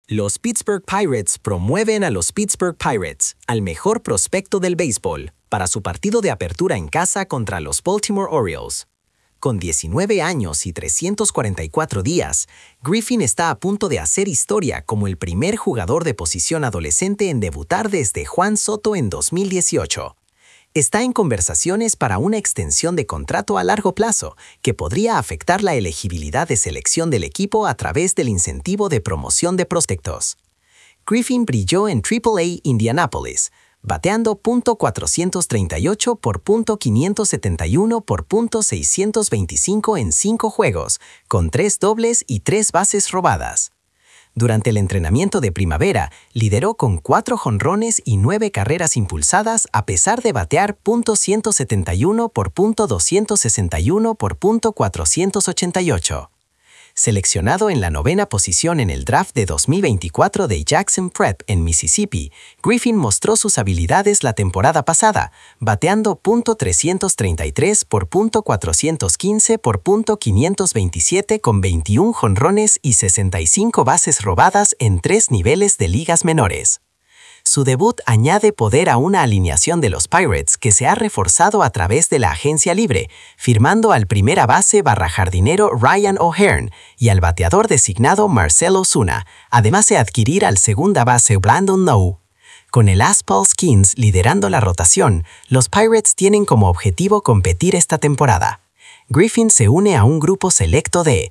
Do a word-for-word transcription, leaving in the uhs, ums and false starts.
Los Pittsburgh Pirates promueven a los Pittsburgh Pirates al mejor prospecto del béisbol para su partido de apertura en casa contra los Baltimore Orioles. Con diecinueve años y trescientos cuarenta y cuatro días, Griffin está a punto de hacer historia como el primer jugador de posición adolescente en debutar desde Juan Soto en dos mil dieciocho. Está en conversaciones para una extensión de contrato a largo plazo que podría afectar la elegibilidad de selección del equipo a través del incentivo de promoción de prospectos. Griffin brilló en triple A Indianapolis, bateando punto cuatrocientos treinta y ocho por punto quinientos setenta y uno por punto seiscientos veinticinco en cinco juegos, con tres dobles y tres bases robadas. Durante el entrenamiento de primavera, lideró con cuatro jonrones y nueve carreras impulsadas a pesar de batear punto ciento setenta y uno por punto doscientos sesenta y uno por punto cuatrocientos ochenta y ocho. Seleccionado en la novena posición en el draft de dos mil veinticuatro de Jackson Prep en Mississippi, Griffin mostró sus habilidades la temporada pasada, bateando punto trescientos treinta y tres por punto cuatrocientos quince por punto quinientos veintisiete con veintiún jonrones y sesenta y cinco bases robadas en tres niveles de ligas menores. Su debut añade poder a una alineación de los Pirates que se ha reforzado a través de la agencia libre, firmando al primera base barra jardinero Ryan O'Hearn y al bateador designado Marcell Ozuna, además de adquirir al segunda base Brandon Lowe. Con el Asphalt Kings liderando la rotación, los Pirates tienen como objetivo competir esta temporada. Griffin se une a un grupo selecto de